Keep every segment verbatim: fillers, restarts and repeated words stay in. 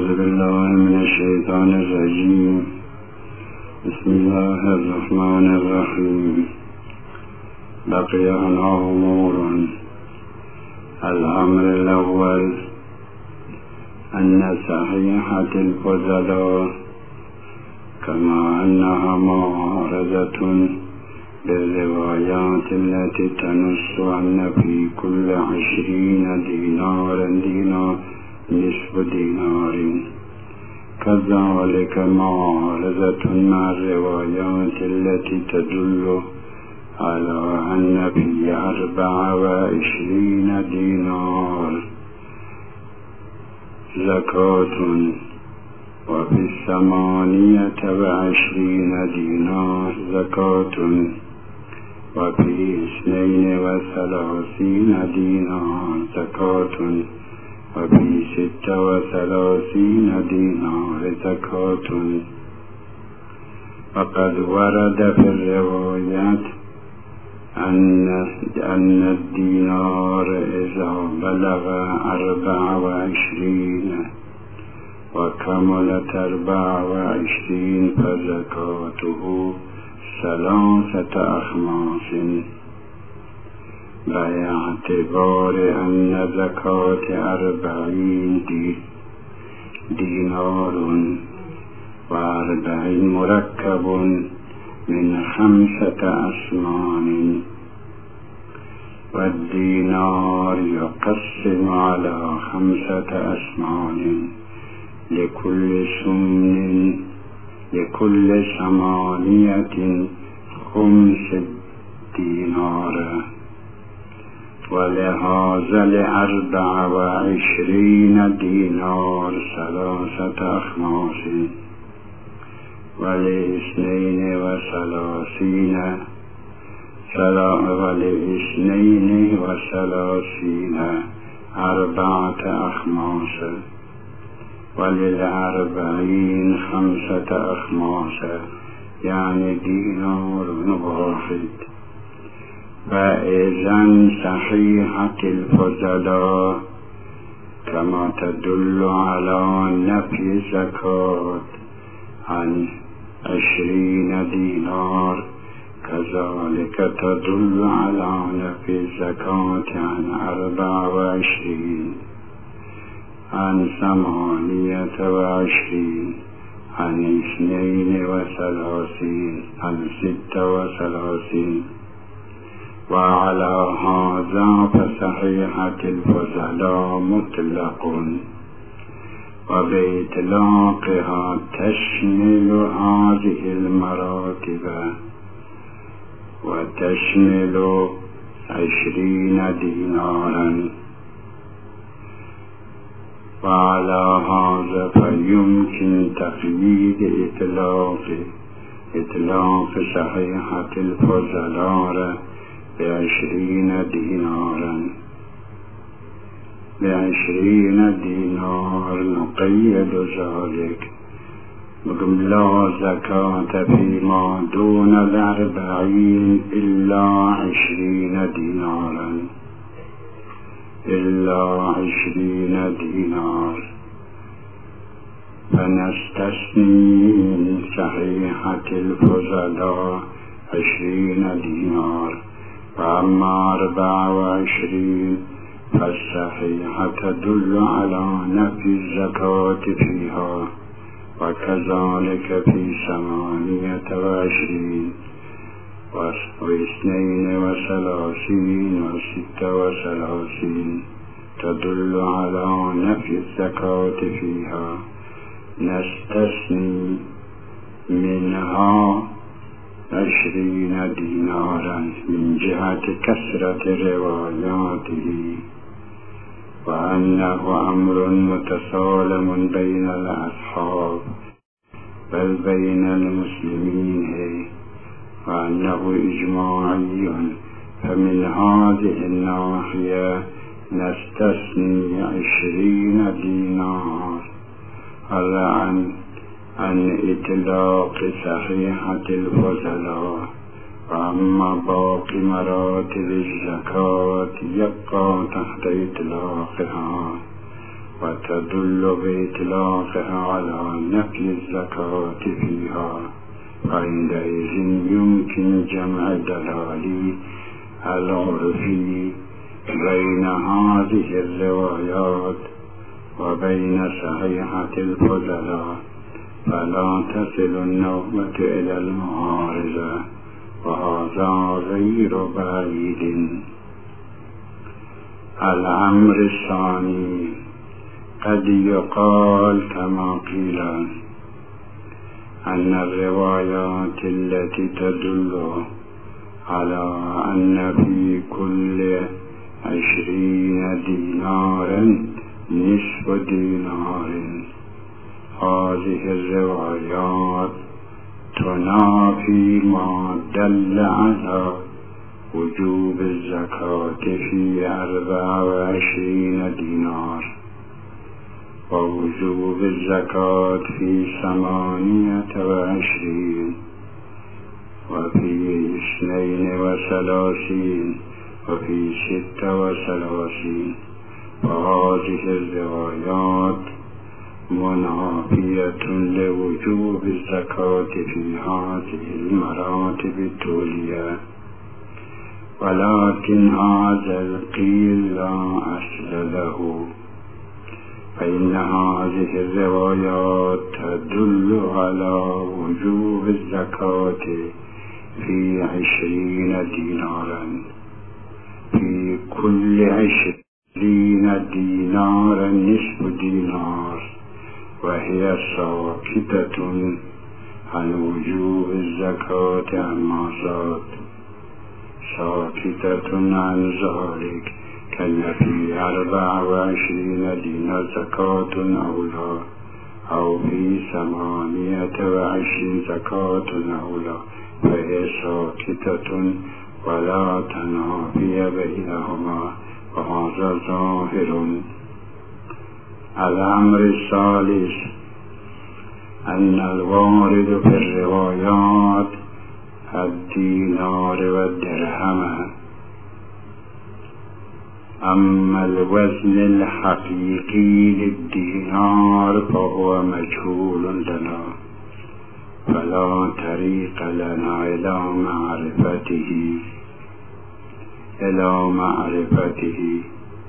أعوذ بالله من الشيطان الرجيم. بسم الله الرحمن الرحيم. بقي هنا أمور. الأمر الأول أن صحيحة الفضلاء كما أنها معارضة بالروايات التي تنص أن في كل عشرين دينارا دينار نصف دينار، كذلك معارضة مع الروايات التي تدل على أن في أربع وعشرين دينار زكاة، وفي الثمانية وعشرين دينار زكاة، وفي اثنين وثلاثين دينار زكاة، وفي ستة وثلاثين دينار زكاة. وقد ورد في الروايات أن أن الدينار إذا بلغ أربع وعشرين وكملت أربع وعشرين فزكاته ثلاثة أخماس، باعتبار أن زكاة أربعين دينار وأربعين مركب من خمسة أثمان، والدينار يقسم على خمسة أثمان، لكل سمن لكل ثمانية خمس دينار، ولهذا لأربع وعشرين دينار ثلاثة أخماس، ولإثنين وثلاثين ولإثنين وثلاثين أربعة أخماس، وللأربعين خمسة أخماس، يعني دينار واحد. فإذا صحيحة الفضلاء كما تدل على نفي الزكاة عن عشرين دينار، كذلك تدل على نفي الزكاة عن أربع وعشرين، عن ثمانية وعشرين، عن اثنين وثلاثين، عن ستة وثلاثين. وعلى هذا فصحيحة الفضلاء مطلق، وبإطلاقها تشمل هذه المراتب، وتشمل عشرين دينارا. وعلى هذا فيمكن تقييد إطلاق إطلاق صحيحة الفضلاء بعشرين دينارا بعشرين دينار. نقيد ذلك لا زكاة فيما دون الأربعين إلا عشرين دينارا إلا عشرين دينار. فنستثني من صحيحة الفضلاء عشرين دينار. فأما أربع وعشرين فالصحيحة تدل على نفي الزكاة فيها، وكذلك في ثمانية وعشرين واثنين وثلاثين وستة وثلاثين تدل على نفي الزكاة فيها. نستثني منها عشرين دينارا من جهة كثرة رواياته، وأنه أمر متسالم بين الأصحاب بل بين المسلمين، وأنه إجماعي. فمن هذه الناحية نستثني عشرين دينار على عن عن إطلاق صحيحة الفضلاء. وأما باقي مراتب الزكاة يبقى تحت إطلاقها، وتدل بإطلاقها على نفي الزكاة فيها، فعندئذ يمكن جمع دلالي العرفي بين هذه الروايات وبين صحيحة الفضلاء، فلا تصل النوبة إلى المعارضة، وهذا غير بعيد. الأمر الثاني، قد يقال كما قيل أن الروايات التي تدل على أن في كل عشرين دينارا نصف دينار، هذه الروايات تنافي ما دل على وجوب الزكاة في أربع وعشرين دينار، ووجوب الزكاة في ثمانية وعشرين، وفي اثنين وثلاثين، وفي ستة وثلاثين. فهذه الروايات منافية لوجوب الزكاة في هذه المراتب التالية، ولكن هذا القيل لا أصل له، فإن هذه الروايات تدل على وجوب الزكاة في عشرين دينارا، في كل عشرين دينارا نصف دينار، وهي ساكتة عن وجوب الزكاة عما زاد، ساكتة عن ذلك، كان في أربع وعشرين دينار زكاة أولى، أو في ثمانية وعشرين زكاة أولى، فهي ساكتة ولا تنافي بينهما، وهذا ظاهر. الأمر الثالث، أن الوارد في الروايات الدينار والدرهم، أما الوزن الحقيقي للدينار فهو مجهول لنا، فلا طريق لنا إلى معرفته إلى معرفته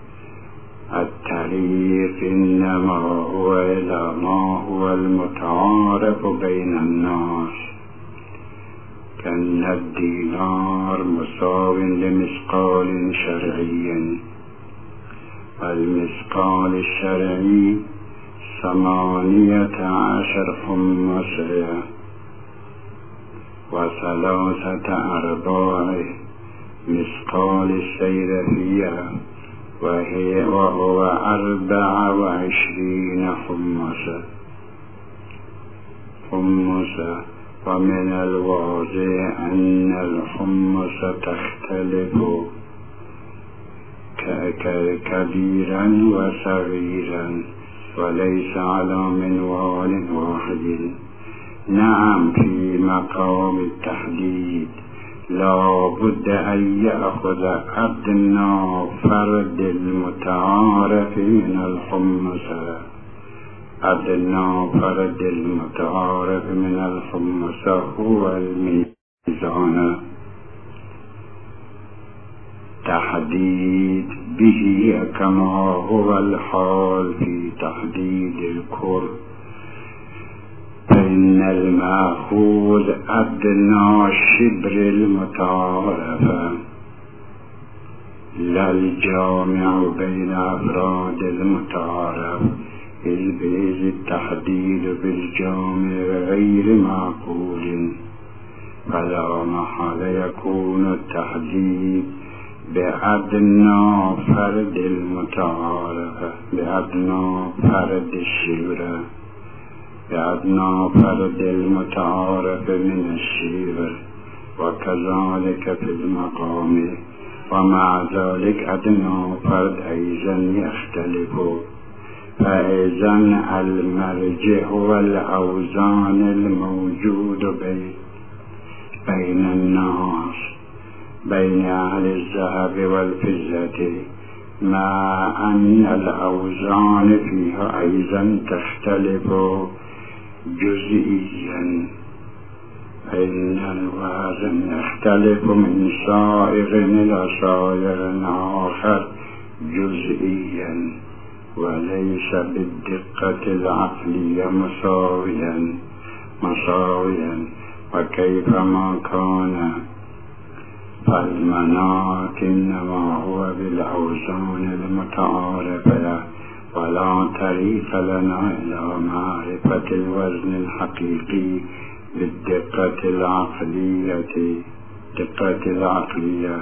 الطريق إنما هو إلى ما هو المتعارف بين الناس، كأن الدينار مساو لمثقال شرعي، والمثقال الشرعي ثمانية عشر خمسة وثلاثة أرباع مثقال السيرفية، وهي وهو أربع وعشرين خمسة خمسة ومن الواضح أن الخمس تختلف كبيرا وصغيرا، وليس على منوال واحد. نعم، في مقام التحديد لا بد أن يأخذ أدنى فرد المتعارف من الخمسة، أدنى فرد المتعارف من الخمسة هو الميزان، تحديد به كما هو الحال في تحديد الكر، فإن المأخوذ أدنى شبر المتعارف، لا الجامع بين أفراد المتعارف، إذ بإذ التحديد بالجامع غير معقول، فلا محال يكون التحديد بأدنى فرد المتعارف، بأدنى فرد الشبر، بأدنى فرد المتعارف من الشبر، وكذلك في المقام، ومع ذلك أدنى فرد أيضا يختلف، فإذا المرجع هو الأوزان الموجود بين بين الناس، بين أهل الذهب والفضة مع أن الأوزان فيها أيضا تختلف جزئيا، فإن الوزن يختلف من سائغ إلى سائغ آخر جزئيا وليس بالدقة العقلية مساويا مساويا وكيفما كان فالمناط إنما هو بالأوزان المتعارفة، ولا طريق لنا إلى معرفة الوزن الحقيقي بالدقة العقلية دقة العقلية.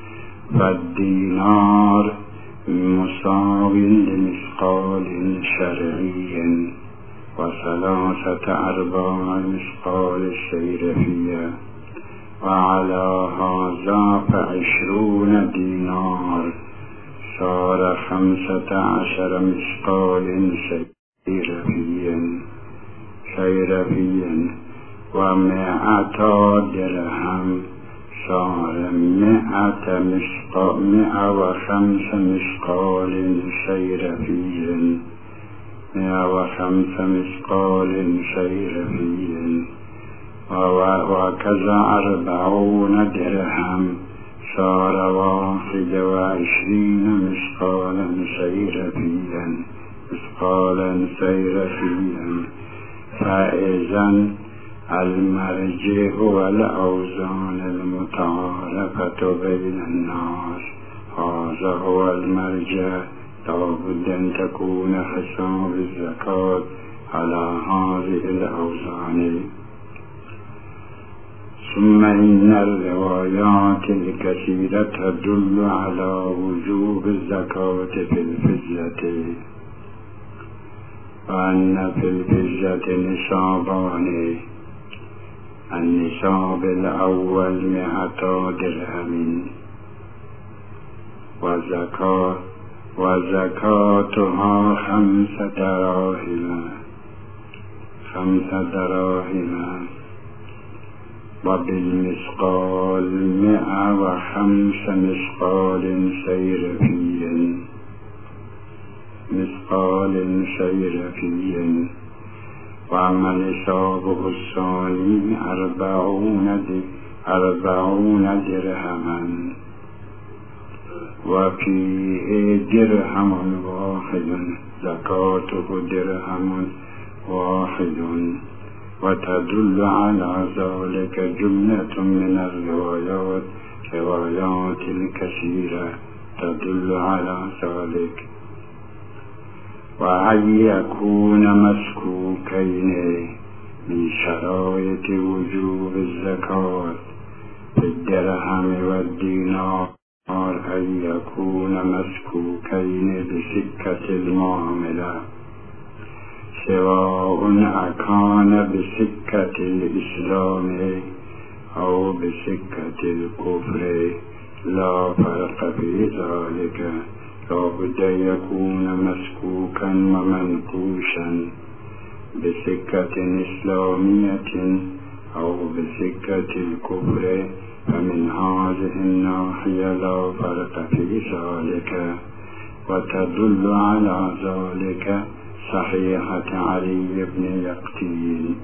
فالدينار مساو لمثقال شرعي وثلاثة أرباع مثقال الشيرفية، وعلى هذا فعشرون دينار صار خمسة عشر مثقال شيرفيا شيرفيا ومائة درهم صار مائة مثقال مائة وخمس مثقال شيرفيا مائة وخمس مثقال شيرفيا وكذا أربعون درهم صار واحد وعشرين مثقالا شيرفيا مثقالا شيرفيا. فإذا المرجع هو الأوزان المتعارفة بين الناس، هذا هو المرجع. لابد أن تكون حساب الزكاة على هذه الأوزان. ثم إن الروايات الكثيرة تدل على وجوب الزكاة في الفضة، وأن في الفضة نصابان، النصاب الأول مئة درهم وزكاة وزكاتها خمس دراهم خمس دراهم وبالمثقال مئة وخمس مثقال شيرفيا مثقال شيرفيا وعمل نصابه الثاني أربعون أربعون درهما، وفيه درهم واحد زكاته درهم واحد. وتدل على ذلك جملة من الروايات روايات الكثيرة تدل على ذلك. وأن يكون مسكوكين من شرائط وجوب الزكاة في الدرهم والدينار أن يكون مسكوكين بسكة المعاملة، سواء أكان بسكة الإسلام أو بسكة الكفر لا فرق في ذلك. لابد يكون مسكوكا ومنكوشا بسكة إسلامية أو بسكة الكفر، فمن هذه الناحية لا فرق في ذلك. وتدل على ذلك صحيحة علي بن يقتين.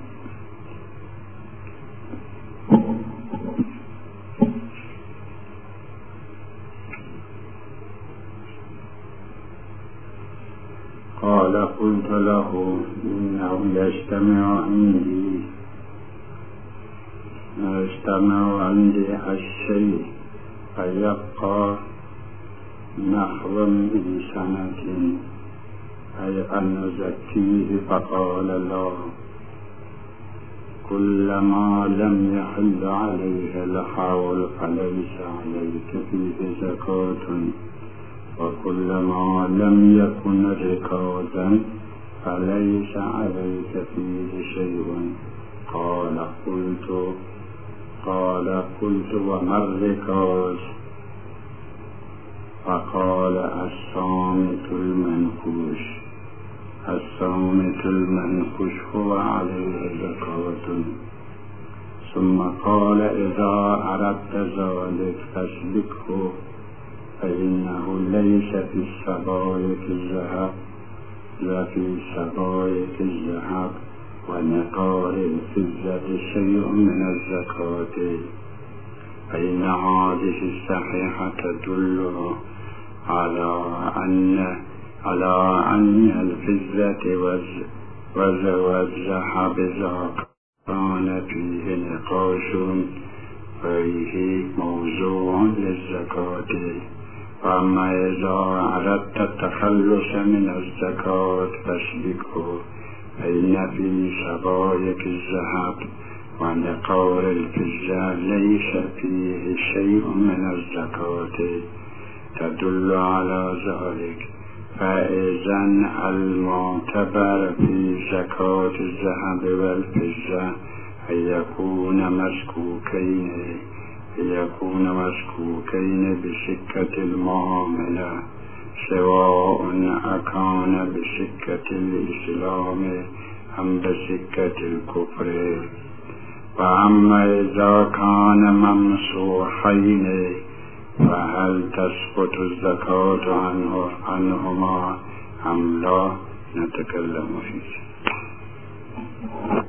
قال قلت له إنه يجتمع عندي يجتمع عندي الشيء فيبقى نحو من سنة أي أن نزكيه، فقال لا، كلما لم يحل عليه الحول فليس عليك فيه زكاة، وكلما لم يكن ركازا فليس عليك فيه شيء. قال قلت قال قلت وما الركاز؟ فقال الصامت المنكوش الصامت المنكوش هو عليه زكاة. ثم قال إذا أردت ذلك فاسلكه فإنه ليس في السبائك الذهب وفي سبائك الذهب ونقار الفضة شيء من الزكاة. فإن هذه الصحيحة تدل على أن على أن الفضة والذهب إذا كان فيه نقاش فيه موضوع للزكاة. وأما إذا أردت التخلص من الزكاة فاشبكه، فإن في سبائك الذهب ونقار الفضة ليس فيه شيء من الزكاة تدل على ذلك. فإذا المعتبر في زكاة الذهب والفضة أن يكون مسكوكين يكون مسكوكين بسكة المعاملة، سواء أكان بسكة الإسلام أم بسكة الكفر. وأما إذا كان ممسوحين فهل تسقط الزكاة عنه عنهما أم لا؟ نتكلم فيه.